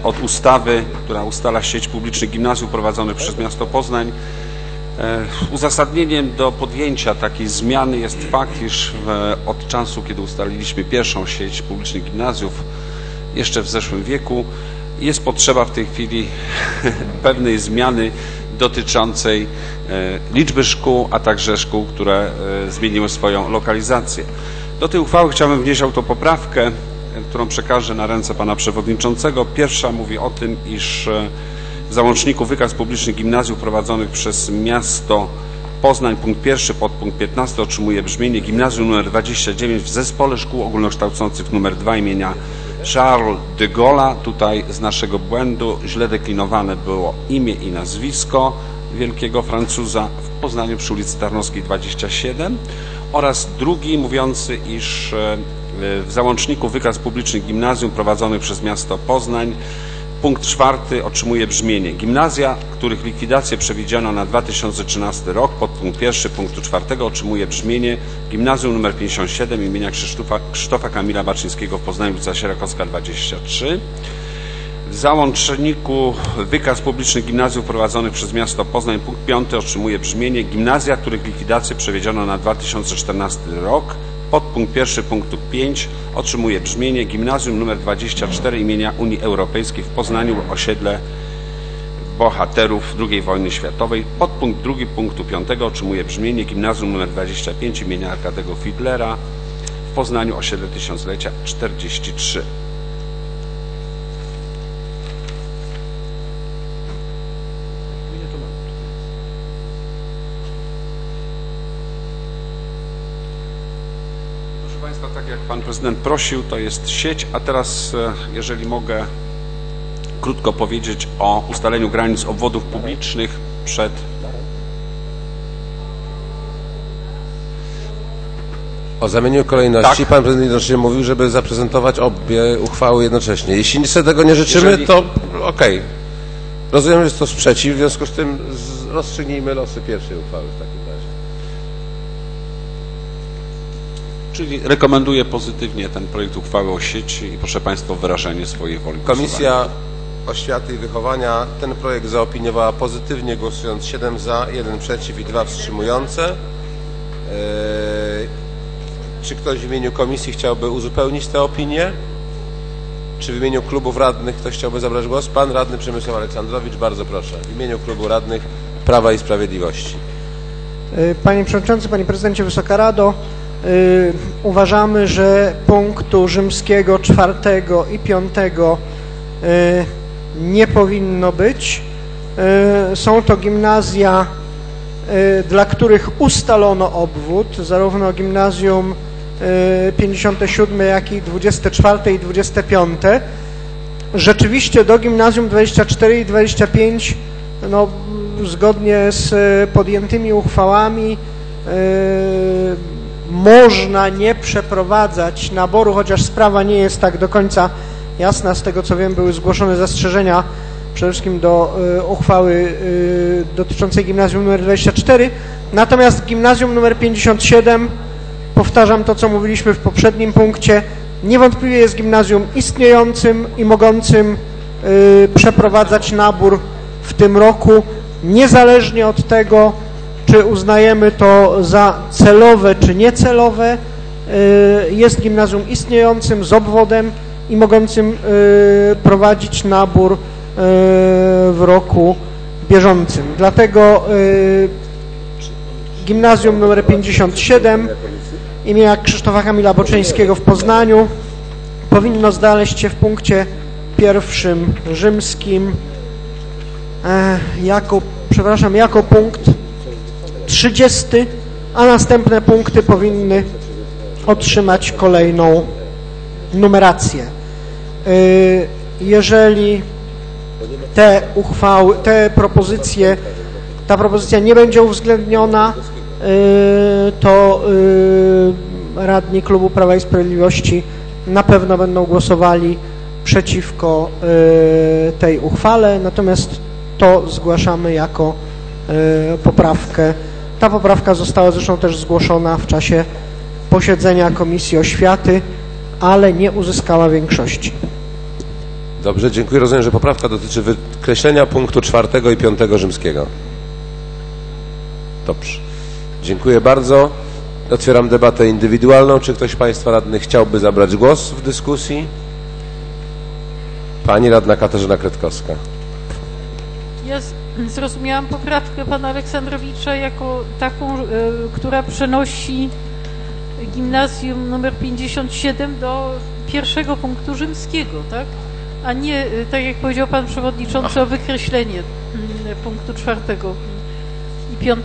od ustawy, która ustala sieć publicznych gimnazjów prowadzonych przez miasto Poznań. Uzasadnieniem do podjęcia takiej zmiany jest fakt, iż od czasu, kiedy ustaliliśmy pierwszą sieć publicznych gimnazjów, jeszcze w zeszłym wieku, jest potrzeba w tej chwili pewnej zmiany dotyczącej liczby szkół, a także szkół, które zmieniły swoją lokalizację. Do tej uchwały chciałbym wnieść autopoprawkę, którą przekażę na ręce pana przewodniczącego. Pierwsza mówi o tym, iż w załączniku wykaz publicznych gimnazjów prowadzonych przez miasto Poznań, punkt 1, podpunkt 15 otrzymuje brzmienie: gimnazjum nr 29 w zespole szkół ogólnokształcących nr 2 imienia Charles de Gaulle'a. Tutaj z naszego błędu źle deklinowane było imię i nazwisko wielkiego Francuza w Poznaniu przy ulicy Tarnowskiej 27, oraz drugi mówiący, iż w załączniku wykaz publicznych gimnazjum prowadzonych przez miasto Poznań, punkt 4 otrzymuje brzmienie: gimnazja, których likwidację przewidziano na 2013 rok, podpunkt 1 punktu 4 otrzymuje brzmienie: gimnazjum nr 57 imienia Krzysztofa Kamila Baczyńskiego w Poznaniu, ulica Sierakowska 23. W załączniku wykaz publicznych gimnazjów prowadzonych przez miasto Poznań, punkt 5 otrzymuje brzmienie: gimnazja, których likwidację przewidziano na 2014 rok, podpunkt 1 punktu 5 otrzymuje brzmienie: gimnazjum nr 24 imienia Unii Europejskiej w Poznaniu, osiedle bohaterów II wojny światowej. Podpunkt 2 punktu 5 otrzymuje brzmienie: gimnazjum nr 25 imienia Arkadego Fidlera w Poznaniu, osiedle tysiąclecia 43. Tak jak pan prezydent prosił, to jest sieć, a teraz, jeżeli mogę krótko powiedzieć o ustaleniu granic obwodów publicznych przed o zamieniu kolejności. Tak. Pan prezydent jednocześnie mówił, żeby zaprezentować obie uchwały jednocześnie. Jeśli sobie tego nie życzymy, to okej. Rozumiem, że jest to sprzeciw, w związku z tym rozstrzygnijmy losy pierwszej uchwały w takim razie. Czyli rekomenduję pozytywnie ten projekt uchwały o sieci i proszę państwa o wyrażenie swojej woli. Komisja Oświaty i Wychowania ten projekt zaopiniowała pozytywnie, głosując 7 za, 1 przeciw i 2 wstrzymujące. Czy ktoś w imieniu komisji chciałby uzupełnić tę opinię? Czy w imieniu klubów radnych ktoś chciałby zabrać głos? Pan radny Przemysław Aleksandrowicz, bardzo proszę. W imieniu klubu radnych Prawa i Sprawiedliwości. Panie Przewodniczący, Panie Prezydencie, Wysoka Rado, uważamy, że punktu rzymskiego 4 i 5 nie powinno być. Są to gimnazja, dla których ustalono obwód, zarówno gimnazjum 57, jak i 24 i 25. Rzeczywiście do gimnazjum 24 i 25, no, zgodnie z podjętymi uchwałami można nie przeprowadzać naboru, chociaż sprawa nie jest tak do końca jasna. Z tego co wiem, były zgłoszone zastrzeżenia przede wszystkim do uchwały dotyczącej gimnazjum nr 24. Natomiast gimnazjum nr 57, powtarzam to, co mówiliśmy w poprzednim punkcie, niewątpliwie jest gimnazjum istniejącym i mogącym przeprowadzać nabór w tym roku, niezależnie od tego, czy uznajemy to za celowe, czy niecelowe. Jest gimnazjum istniejącym, z obwodem i mogącym prowadzić nabór w roku bieżącym. Dlatego gimnazjum nr 57 imienia Krzysztofa Kamila Baczyńskiego w Poznaniu powinno znaleźć się w punkcie 1 rzymskim jako punkt 30, a następne punkty powinny otrzymać kolejną numerację. Jeżeli ta propozycja nie będzie uwzględniona, to radni klubu Prawa i Sprawiedliwości na pewno będą głosowali przeciwko tej uchwale, natomiast to zgłaszamy jako poprawkę. Ta poprawka została zresztą też zgłoszona w czasie posiedzenia Komisji Oświaty, ale nie uzyskała większości. Dobrze, dziękuję. Rozumiem, że poprawka dotyczy wykreślenia punktu 4 i 5 rzymskiego. Dobrze. Dziękuję bardzo. Otwieram debatę indywidualną. Czy ktoś z Państwa radnych chciałby zabrać głos w dyskusji? Pani radna Katarzyna Kretkowska. Ja zrozumiałam poprawkę pana Aleksandrowicza jako taką, która przenosi gimnazjum numer 57 do pierwszego punktu rzymskiego, tak? A nie, tak jak powiedział pan przewodniczący, o wykreślenie punktu 4 i 5.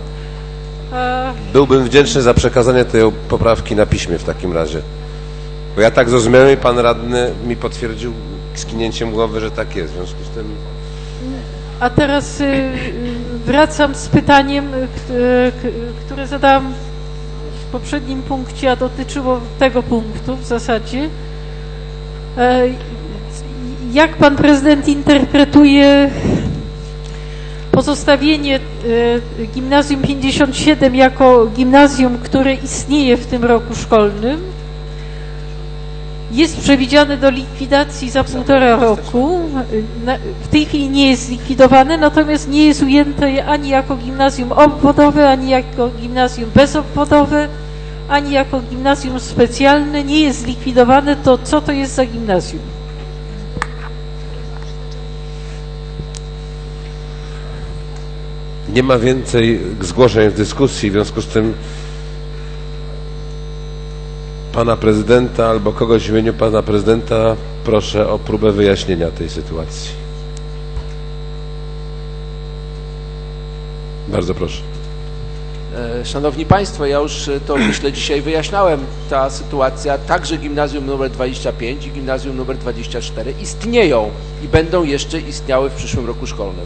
Byłbym wdzięczny za przekazanie tej poprawki na piśmie w takim razie. Bo ja tak zrozumiałem i pan radny mi potwierdził skinięciem głowy, że tak jest. W związku z tym... A teraz wracam z pytaniem, które zadałam w poprzednim punkcie, a dotyczyło tego punktu w zasadzie. Jak pan prezydent interpretuje pozostawienie gimnazjum 57 jako gimnazjum, które istnieje w tym roku szkolnym? Jest przewidziane do likwidacji za 1,5 roku. W tej chwili nie jest zlikwidowane, natomiast nie jest ujęte ani jako gimnazjum obwodowe, ani jako gimnazjum bezobwodowe, ani jako gimnazjum specjalne. Nie jest zlikwidowane. To co to jest za gimnazjum? Nie ma więcej zgłoszeń w dyskusji, w związku z tym pana prezydenta albo kogoś w imieniu pana prezydenta proszę o próbę wyjaśnienia tej sytuacji. Bardzo proszę. Szanowni Państwo, ja już to myślę dzisiaj wyjaśniałem. Ta sytuacja, także gimnazjum nr 25 i gimnazjum nr 24 istnieją i będą jeszcze istniały w przyszłym roku szkolnym.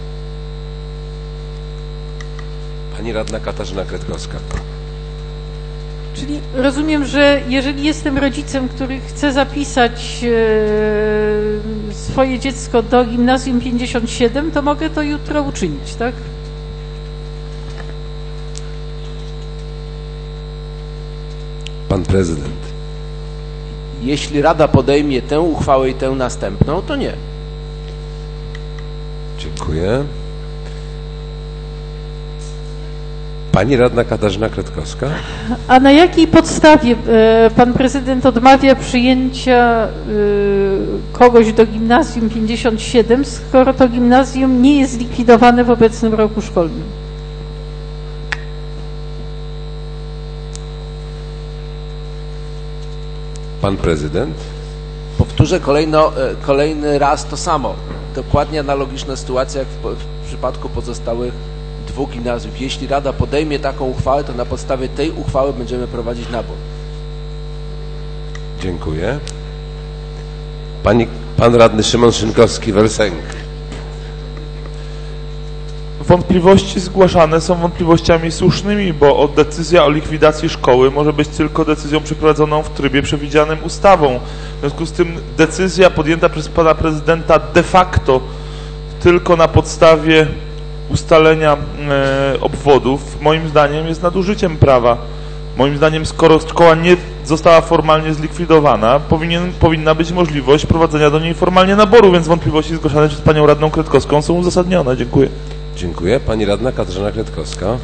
Pani radna Katarzyna Kretkowska. Czyli rozumiem, że jeżeli jestem rodzicem, który chce zapisać swoje dziecko do gimnazjum 57, to mogę to jutro uczynić, tak? Pan prezydent. Jeśli Rada podejmie tę uchwałę i tę następną, to nie. Dziękuję. Pani radna Katarzyna Kretkowska. A na jakiej podstawie pan prezydent odmawia przyjęcia kogoś do gimnazjum 57, skoro to gimnazjum nie jest zlikwidowane w obecnym roku szkolnym? Pan prezydent. Powtórzę kolejny raz to samo. Dokładnie analogiczna sytuacja jak w przypadku pozostałych 2 gimnazjów. Jeśli Rada podejmie taką uchwałę, to na podstawie tej uchwały będziemy prowadzić nabór. Dziękuję. Pan radny Szymon Szynkowski-Welsenk. Wątpliwości zgłaszane są wątpliwościami słusznymi, bo decyzja o likwidacji szkoły może być tylko decyzją przeprowadzoną w trybie przewidzianym ustawą. W związku z tym decyzja podjęta przez pana prezydenta de facto tylko na podstawie ustalenia obwodów, moim zdaniem jest nadużyciem prawa. Moim zdaniem, skoro szkoła nie została formalnie zlikwidowana, powinna być możliwość prowadzenia do niej formalnie naboru, więc wątpliwości zgłaszane przez panią radną Kretkowską są uzasadnione. Dziękuję. Dziękuję. Pani radna Katarzyna Kretkowska.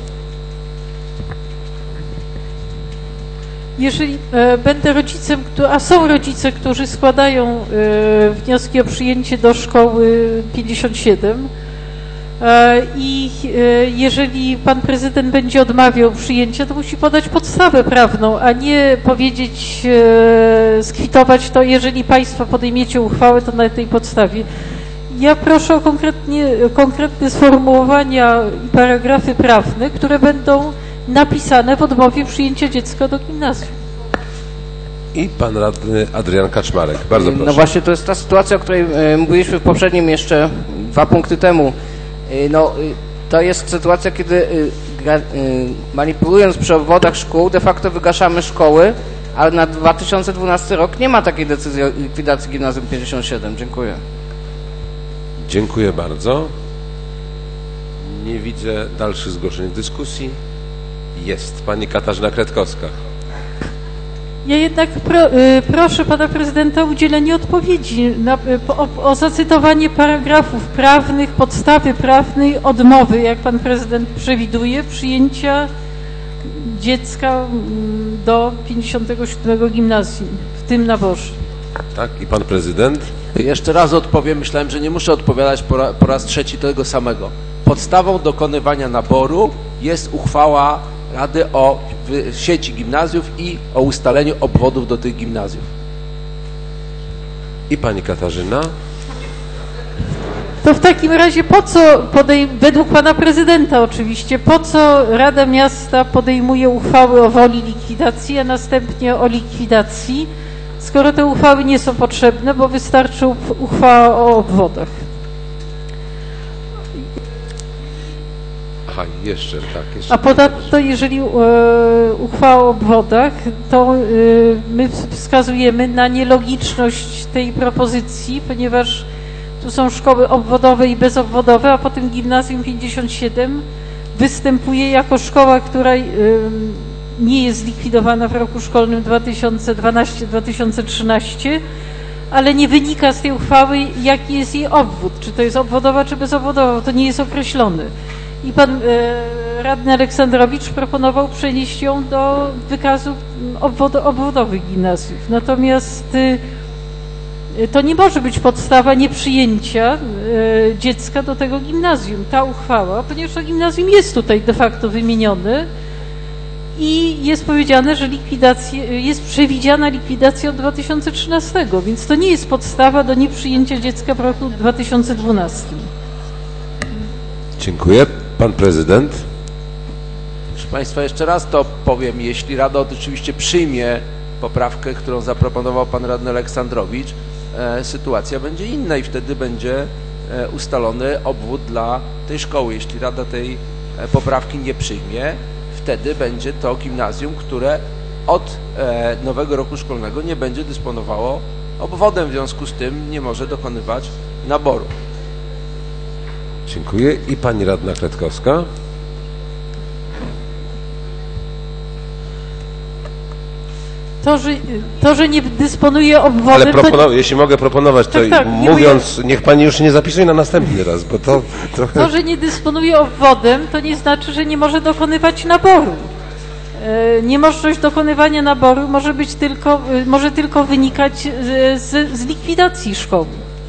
Jeżeli będę rodzicem, a są rodzice, którzy składają wnioski o przyjęcie do szkoły 57 i jeżeli pan prezydent będzie odmawiał przyjęcia, to musi podać podstawę prawną, a nie powiedzieć, skwitować to, jeżeli państwo podejmiecie uchwałę, to na tej podstawie. Ja proszę o konkretne sformułowania i paragrafy prawne, które będą napisane w odmowie przyjęcia dziecka do gimnazjum. I pan radny Adrian Kaczmarek. Bardzo proszę. No właśnie, to jest ta sytuacja, o której mówiliśmy w poprzednim jeszcze 2 punkty temu. No, to jest sytuacja, kiedy manipulując przy obwodach szkół, de facto wygaszamy szkoły, ale na 2012 rok nie ma takiej decyzji o likwidacji gimnazjum 57. Dziękuję. Dziękuję bardzo. Nie widzę dalszych zgłoszeń w dyskusji. Jest pani Katarzyna Kretkowska. Ja jednak proszę pana prezydenta o udzielenie odpowiedzi o zacytowanie paragrafów prawnych, podstawy prawnej odmowy, jak pan prezydent przewiduje, przyjęcia dziecka do 57 gimnazjum w tym naborze. Tak, i pan prezydent? Jeszcze raz odpowiem, myślałem, że nie muszę odpowiadać po raz trzeci tego samego. Podstawą dokonywania naboru jest uchwała Rady o sieci gimnazjów i o ustaleniu obwodów do tych gimnazjów. I pani Katarzyna? To w takim razie po co, według pana prezydenta oczywiście, po co Rada Miasta podejmuje uchwały o woli likwidacji, a następnie o likwidacji, skoro te uchwały nie są potrzebne, bo wystarczy uchwała o obwodach. Aha, jeszcze, tak. Jeszcze A ponadto, jeżeli uchwała o obwodach, to my wskazujemy na nielogiczność tej propozycji, ponieważ tu są szkoły obwodowe i bezobwodowe, a potem Gimnazjum 57 występuje jako szkoła, która nie jest zlikwidowana w roku szkolnym 2012-2013, ale nie wynika z tej uchwały, jaki jest jej obwód, czy to jest obwodowa, czy bezobwodowa, to nie jest określone. I pan radny Aleksandrowicz proponował przenieść ją do wykazu obwodowych gimnazjów. Natomiast to nie może być podstawa nieprzyjęcia dziecka do tego gimnazjum, ta uchwała, ponieważ to gimnazjum jest tutaj de facto wymienione i jest powiedziane, że jest przewidziana likwidacja od 2013, więc to nie jest podstawa do nieprzyjęcia dziecka w roku 2012. Dziękuję. Pan prezydent? Proszę państwa, jeszcze raz to powiem, jeśli Rada oczywiście przyjmie poprawkę, którą zaproponował pan radny Aleksandrowicz, sytuacja będzie inna i wtedy będzie ustalony obwód dla tej szkoły. Jeśli Rada tej poprawki nie przyjmie, wtedy będzie to gimnazjum, które od nowego roku szkolnego nie będzie dysponowało obwodem, w związku z tym nie może dokonywać naboru. Dziękuję. I pani radna Kretkowska? To, że nie dysponuje obwodem... Ale jeśli mogę proponować, to tak, mówiąc, niech pani już nie zapisuje na następny raz, bo to trochę... To, że nie dysponuje obwodem, to nie znaczy, że nie może dokonywać naboru. Niemożność dokonywania naboru może tylko wynikać z likwidacji szkoły.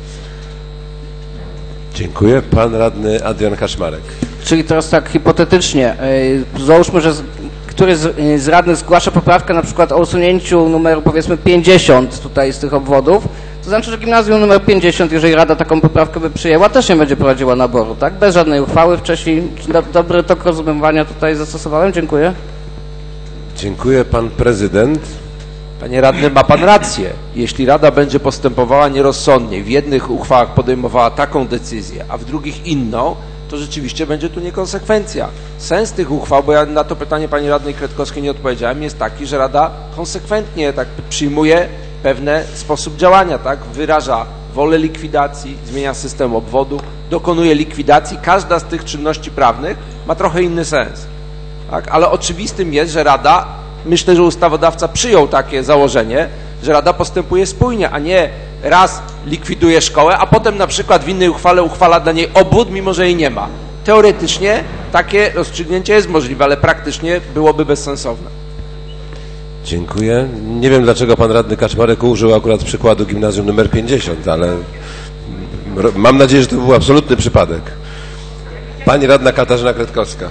Dziękuję. Pan radny Adrian Kaczmarek. Czyli teraz tak hipotetycznie, załóżmy, że któryś z radnych zgłasza poprawkę na przykład o usunięciu numeru powiedzmy 50 tutaj z tych obwodów, to znaczy, że gimnazjum numer 50, jeżeli Rada taką poprawkę by przyjęła, też nie będzie prowadziła naboru, tak? Bez żadnej uchwały wcześniej. Dobry tok rozumowania tutaj zastosowałem. Dziękuję. Dziękuję. Pan prezydent. Panie radny, ma pan rację. Jeśli Rada będzie postępowała nierozsądnie, w jednych uchwałach podejmowała taką decyzję, a w drugich inną, to rzeczywiście będzie tu niekonsekwencja. Sens tych uchwał, bo ja na to pytanie pani radnej Kretkowskiej nie odpowiedziałem, jest taki, że Rada konsekwentnie tak przyjmuje pewne sposób działania, tak? Wyraża wolę likwidacji, zmienia system obwodu, dokonuje likwidacji. Każda z tych czynności prawnych ma trochę inny sens. Tak? Ale oczywistym jest, że Rada, myślę, że ustawodawca przyjął takie założenie, że Rada postępuje spójnie, a nie raz likwiduje szkołę, a potem na przykład w innej uchwale uchwala dla niej obwód, mimo że jej nie ma. Teoretycznie takie rozstrzygnięcie jest możliwe, ale praktycznie byłoby bezsensowne. Dziękuję. Nie wiem, dlaczego pan radny Kaczmarek użył akurat przykładu gimnazjum numer 50, ale mam nadzieję, że to był absolutny przypadek. Pani radna Katarzyna Kretkowska.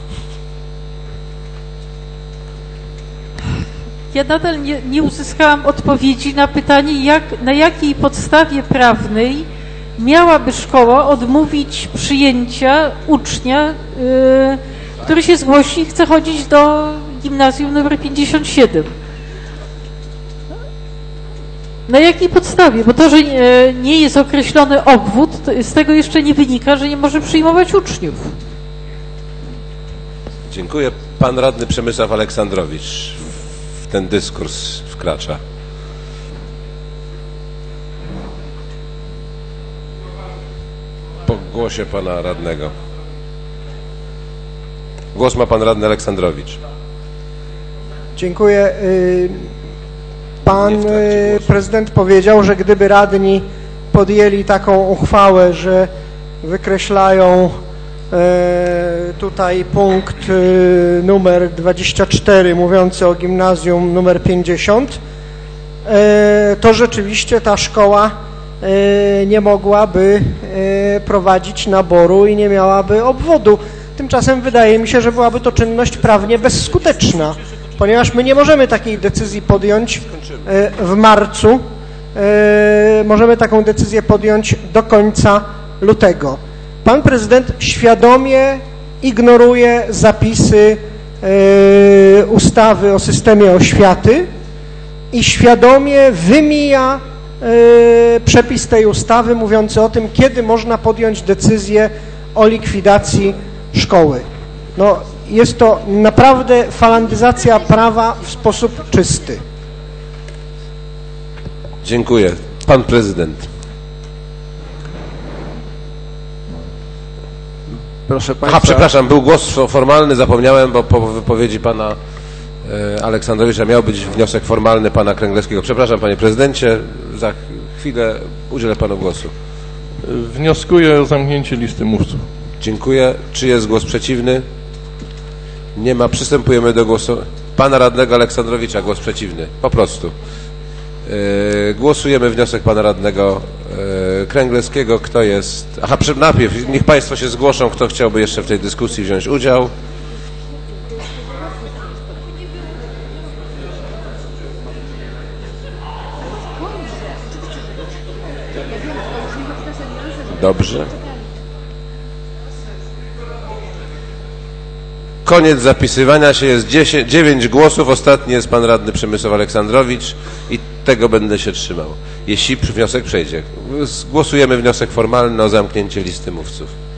Ja nadal nie uzyskałam odpowiedzi na pytanie, na jakiej podstawie prawnej miałaby szkoła odmówić przyjęcia ucznia, który się zgłosi i chce chodzić do gimnazjum nr 57. Na jakiej podstawie? Bo to, że nie jest określony obwód, z tego jeszcze nie wynika, że nie może przyjmować uczniów. Dziękuję. Pan radny Przemysław Aleksandrowicz w ten dyskurs wkracza. Po głosie pana radnego. Głos ma pan radny Aleksandrowicz. Dziękuję. pan prezydent powiedział, że gdyby radni podjęli taką uchwałę, że wykreślają tutaj punkt numer 24 mówiący o gimnazjum numer 50, to rzeczywiście ta szkoła nie mogłaby prowadzić naboru i nie miałaby obwodu. Tymczasem wydaje mi się, że byłaby to czynność prawnie bezskuteczna, ponieważ my nie możemy takiej decyzji podjąć w marcu, możemy taką decyzję podjąć do końca lutego. Pan prezydent świadomie ignoruje zapisy ustawy o systemie oświaty i świadomie wymija przepis tej ustawy mówiący o tym, kiedy można podjąć decyzję o likwidacji szkoły. No, jest to naprawdę falandyzacja prawa w sposób czysty. Dziękuję. Pan prezydent. Proszę państwa. Aha, przepraszam, był głos formalny, zapomniałem, bo po wypowiedzi pana Aleksandrowicza miał być wniosek formalny pana Kręglewskiego. Przepraszam, panie prezydencie, za chwilę udzielę panu głosu. Wnioskuję o zamknięcie listy mówców. Dziękuję. Czy jest głos przeciwny? Nie ma. Przystępujemy do głosu pana radnego Aleksandrowicza. Głos przeciwny. Po prostu. Głosujemy wniosek pana radnego Kręglewskiego. Kto jest... Aha, najpierw niech państwo się zgłoszą, kto chciałby jeszcze w tej dyskusji wziąć udział. Dobrze. Koniec zapisywania się, jest 9 głosów, ostatni jest pan radny Przemysław Aleksandrowicz i tego będę się trzymał, jeśli wniosek przejdzie. Głosujemy wniosek formalny o zamknięcie listy mówców.